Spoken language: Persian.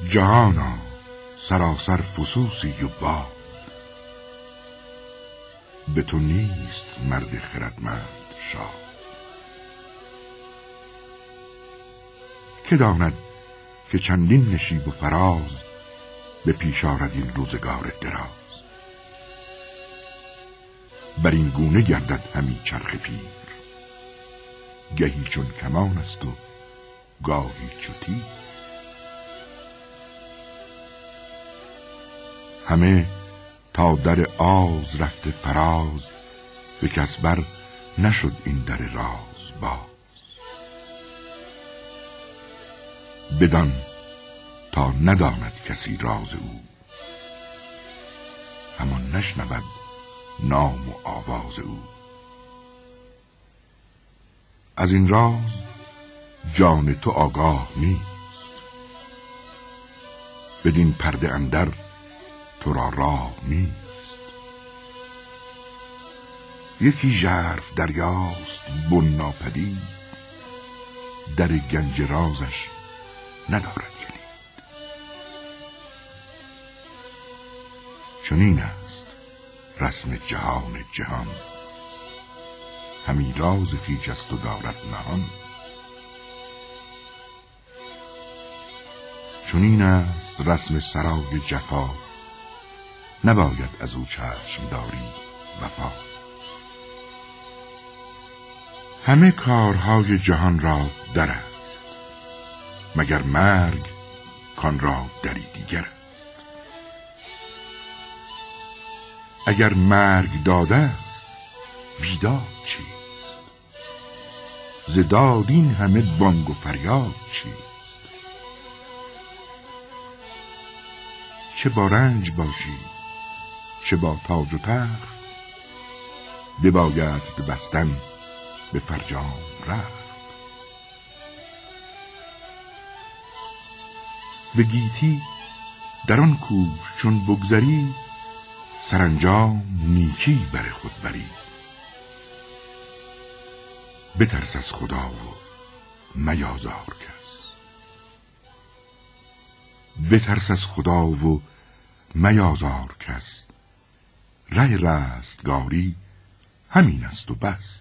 جهانا سراسر فسوسی و باد، به تو نیست مرد خردمند شاد. که داند که چندین نشیب و فراز، به پیش آرد این روزگار دراز. بر این گونه گردد همی چرخ پیر، گهی چون کمان است و گاهی چو تیر. همه تا در آز رفته فراز، به کس بر نشد این در راز باز. بدان تا نداند کسی راز او، همان نشنود نام و آواز او. از این راز جان تو آگاه نیست، بدین پرده اندر تو را راه نیست. یکی ژرف دریاست بن ناپدید، در گنج رازش ندارد کلید. چنین است رسم جهان جهان، همی راز خویش است و دارد نهان. چنین است رسم سرای جفا، نباید از او چشم داری وفا. همه کارهای جهان را در است، مگر مرگ کان را دری دیگر است. اگر مرگ داده است بیداد چیست، ز داد این همه بانگ و فریاد چیست. چه با رنج باشی چه با تاج و تخت، بباید بستن به فرجام رخت. به گیتی در آن کوش چون بگذری، سرانجام نیکی بر خود بری. بترس از خدا و میازار کس، بترس از خدا و میازار کس. ره رستگاری همین است و بس.